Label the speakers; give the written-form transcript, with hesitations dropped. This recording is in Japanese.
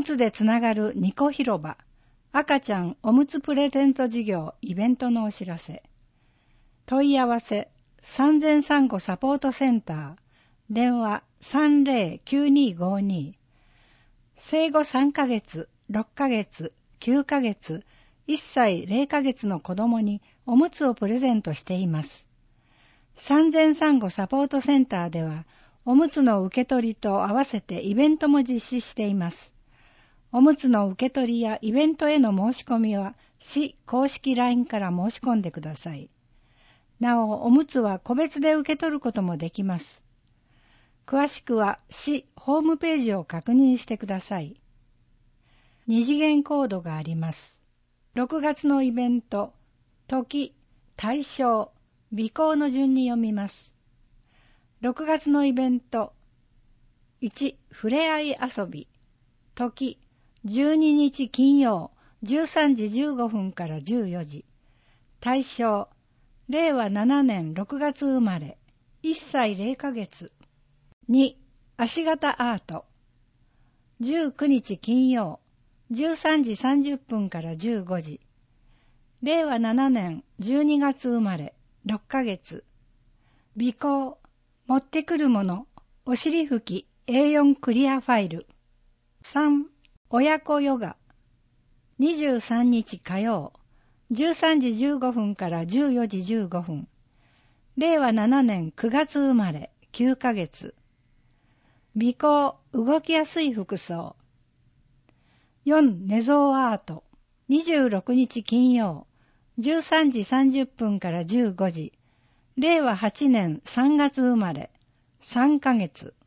Speaker 1: むつでつながるニコ広場、赤ちゃんおむつプレゼント事業イベントのお知らせ。問い合わせ、産前産後サポートセンター、電話 309252。生後3ヶ月、6ヶ月、9ヶ月、1歳0ヶ月の子供におむつをプレゼントしています。産前産後サポートセンターでは、おむつの受け取りと合わせてイベントも実施しています。おむつの受け取りやイベントへの申し込みは、市公式 LINE から申し込んでください。なお、おむつは個別で受け取ることもできます。詳しくは市ホームページを確認してください。二次元コードがあります。6月のイベント、時、対象、尾行の順に読みます。6月のイベント、1、ふれあい遊び、時、12日金曜、13時15分から14時。対象、令和7年6月生まれ、1歳0ヶ月。2、足型アート。19日金曜、13時30分から15時。令和7年12月生まれ、6ヶ月。尾行、持ってくるもの、お尻拭き A4 クリアファイル。3、親子ヨガ。23日火曜、13時15分から14時15分。令和7年9月生まれ、9ヶ月。尾行、動きやすい服装。4、寝相アート。26日金曜、13時30分から15時。令和8年3月生まれ、3ヶ月。